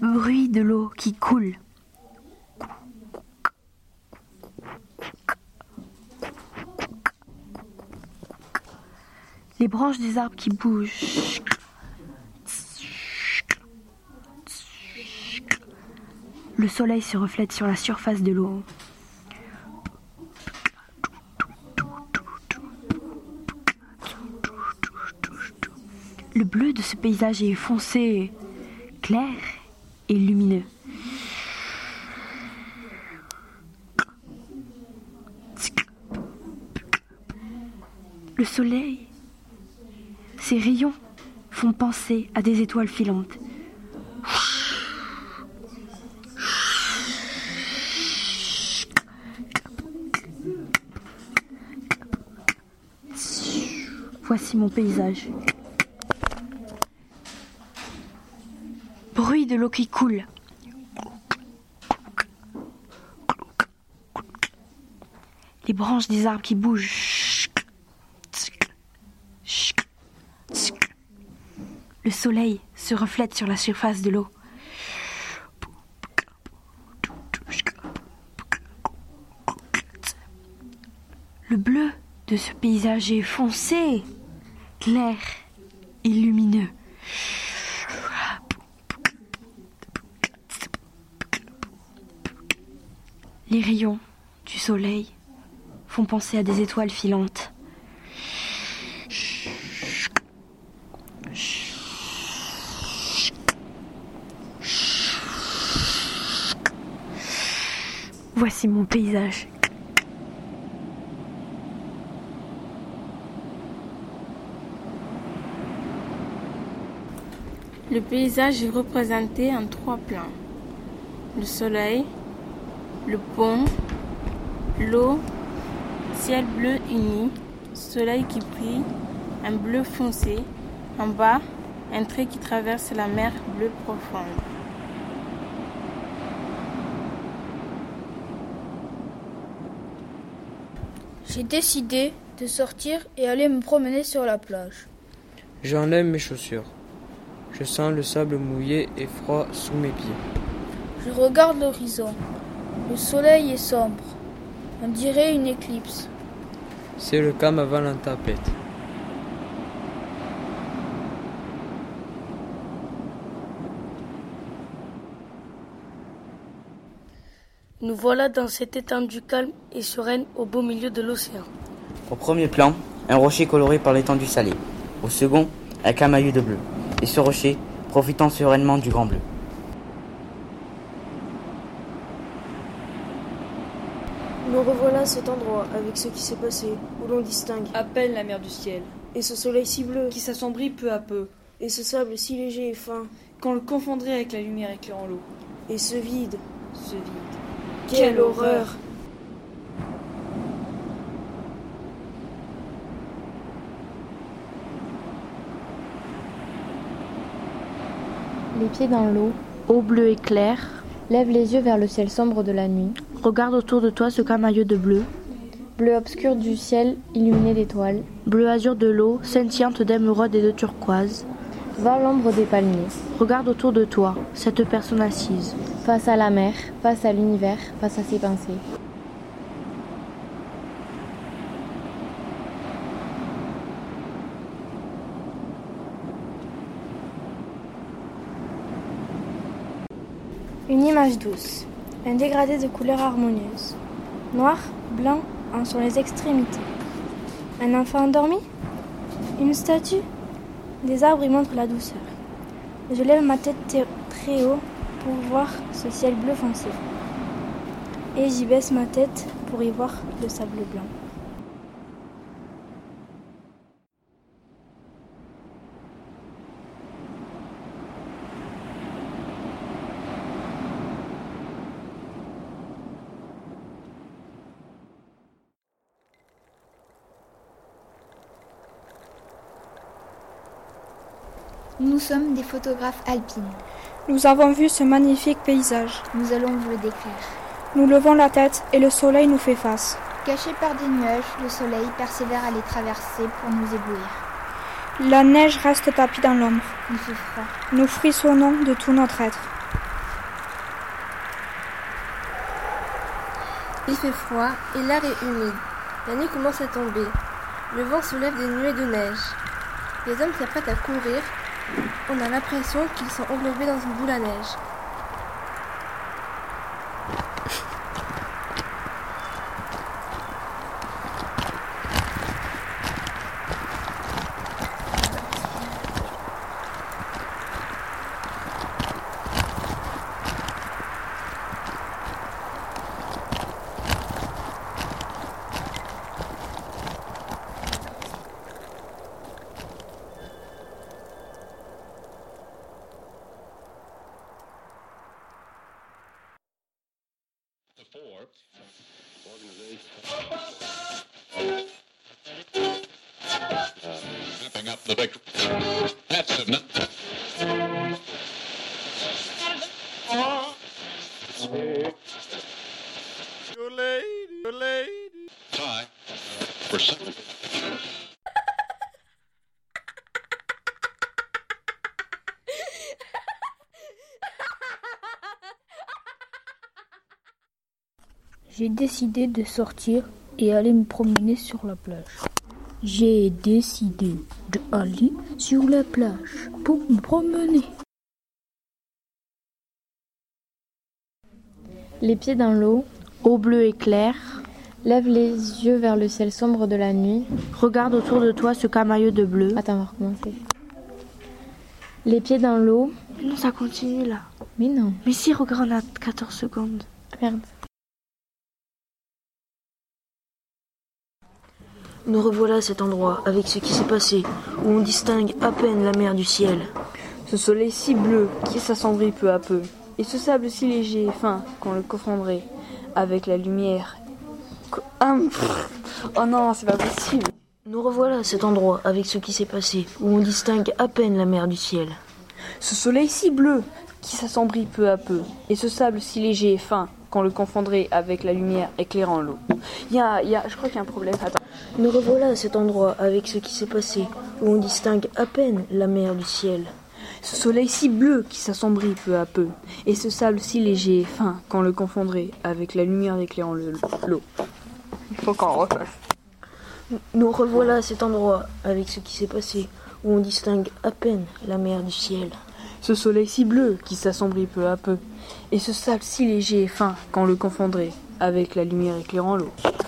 Bruit de l'eau qui coule. Les branches des arbres qui bougent. Le soleil se reflète sur la surface de l'eau. Le bleu de ce paysage est foncé, clair et lumineux. Le soleil, ses rayons font penser à des étoiles filantes. Voici mon paysage. Bruit de l'eau qui coule. Les branches des arbres qui bougent. Le soleil se reflète sur la surface de l'eau. Le bleu de ce paysage est foncé, clair et lumineux. Les rayons du soleil font penser à des étoiles filantes. Voici mon paysage. Le paysage est représenté en 3 plans. Le soleil, le pont, l'eau, ciel bleu uni, soleil qui brille, un bleu foncé, en bas, un trait qui traverse la mer bleue profonde. J'ai décidé de sortir et aller me promener sur la plage. J'enlève mes chaussures. Je sens le sable mouillé et froid sous mes pieds. Je regarde l'horizon. Le soleil est sombre. On dirait une éclipse. C'est le calme avant la tempête. Nous voilà dans cette étendue calme et sereine au beau milieu de l'océan. Au premier plan, un rocher coloré par l'étendue salée. Au second, un camailleux de bleu. Et ce rocher, profitant sereinement du grand bleu. Nous revoilà à cet endroit, avec ce qui s'est passé, où l'on distingue à peine la mer du ciel, et ce soleil si bleu, qui s'assombrit peu à peu, et ce sable si léger et fin, qu'on le confondrait avec la lumière éclairant l'eau. Et ce vide. Quelle horreur! Les pieds dans l'eau, Eau bleue et claire, lève les yeux vers le ciel sombre de la nuit. regarde autour de toi ce camailleux de bleu. Bleu obscur du ciel illuminé d'étoiles. Bleu azur de l'eau, scintillante d'émeraude et de turquoise. Va l'ombre des palmiers. Regarde autour de toi, cette personne assise. Face à la mer, face à l'univers, face à ses pensées. Une image douce, un dégradé de couleurs harmonieuses. Noir, blanc en sont les extrémités. Un enfant endormi? Une statue? Des arbres y montrent la douceur. Je lève ma tête très haut pour voir ce ciel bleu foncé. Et j'y baisse ma tête pour y voir le sable blanc. Nous sommes des photographes alpines. Nous avons vu ce magnifique paysage. Nous allons vous le décrire. Nous levons la tête et le soleil nous fait face. Caché par des nuages, le soleil persévère à les traverser pour nous éblouir. La neige reste tapie dans l'ombre. Il fait froid. Nous frissonnons de tout notre être. Il fait froid et l'air est humide. La nuit commence à tomber. Le vent soulève des nuées de neige. Les hommes s'apprêtent à courir. On a l'impression qu'ils sont englobés dans une boule à neige. Wrapping up the big. That's enough. Your lady. Tie for something. J'ai décidé de sortir et aller me promener sur la plage. J'ai décidé d'aller sur la plage pour me promener. Les pieds dans l'eau, eau bleue et claire. Lève les yeux vers le ciel sombre de la nuit. Regarde autour de toi ce camailleux de bleu. Attends, on va recommencer. Les pieds dans l'eau. Non, ça continue là. Mais non. Mais si, regarde, on a 14 secondes. Merde. Nous revoilà à cet endroit, avec ce qui s'est passé, où on distingue à peine la mer du ciel. Ce soleil si bleu qui s'assombrit peu à peu, et ce sable si léger et fin qu'on le confondrait avec la lumière. Oh non, c'est pas possible. Nous revoilà à cet endroit, avec ce qui s'est passé, où on distingue à peine la mer du ciel. Ce soleil si bleu qui s'assombrit peu à peu, et ce sable si léger et fin qu'on le confondrait avec la lumière éclairant l'eau. Je crois qu'il y a un problème. Attends. Nous revoilà à cet endroit, avec ce qui s'est passé, où on distingue à peine la mer du ciel. Ce soleil si bleu qui s'assombrit peu à peu, et ce sable si léger et fin qu'on le confondrait avec la lumière éclairant l'eau. Il faut qu'on refasse. Nous revoilà à cet endroit, avec ce qui s'est passé, où on distingue à peine la mer du ciel. Ce soleil si bleu qui s'assombrit peu à peu, et ce sable si léger et fin qu'on le confondrait avec la lumière éclairant l'eau.